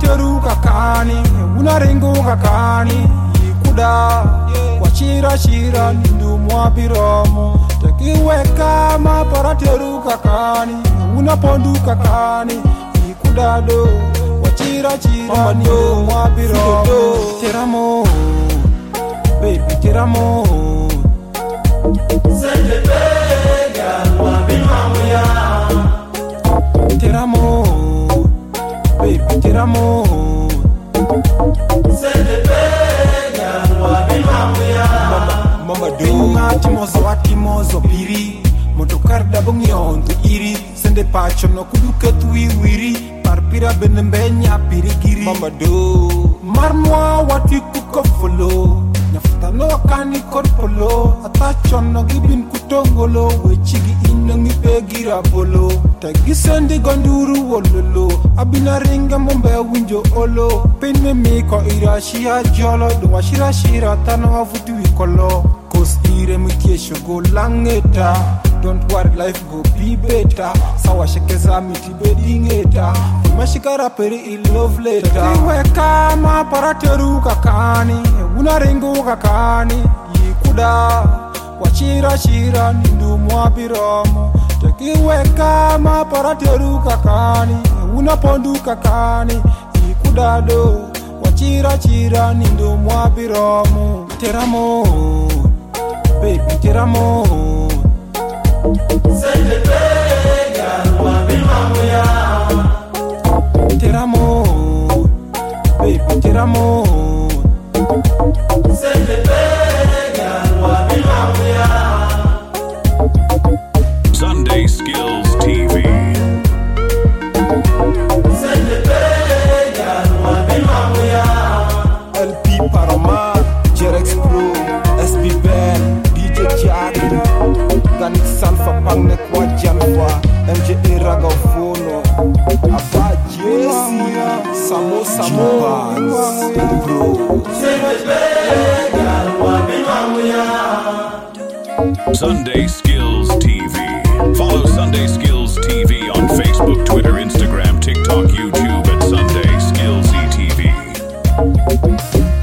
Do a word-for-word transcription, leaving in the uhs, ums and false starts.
teru kakani una ringo kakani ikuda wachira shira nindu mwabiromo tekiweka mapara teru kakani una pondu kakani ikuda do wachira shira nindu mwabiromo teramo baby teramo sende pega wabimamuya teramo baby teramo sende pega wabimamuya mama do timozo atimozo piri motokar dabong yonto iri sende pacho no kuduke tui wiri parpira benembenya piri giri mama do marmwa wati kukofolo Naftano kani korpolo Atachono gibin kutongolo Wechigi inongi pegira bolo Tagi sendi gonduru wololo Abina ringa mombe winjo olo Pene miko irashia jolo Dwa shira shira tano afutu wikolo Kos ire mkiesho go langeta Don't worry life go be better Sawa shekeza miti bedingeta Mashikara peri il love letter Iwe kama parateru kakani Una ringo kakani Yikuda Wachira shira nindu mwabiromo Tekiwe kama parateru kakani Una pondu kakani Yikuda do Wachira shira nindu mwabiromo Teramo Baby teramo Sende pega wabimamuya Teramo Baby teramo Sende pega wabimamuya Sunday Skills T V Sende pega wabimamuya L P Parama Jerex Pro S B Ben D J Jack Ganik Sanfa Pangnek Wajanwa M J A Ragafono Aba Jesse Samo Samo Bro Sunday Skills T V. Follow Sunday Skills T V on Facebook, Twitter, Instagram, TikTok, YouTube at Sunday Skills E T V.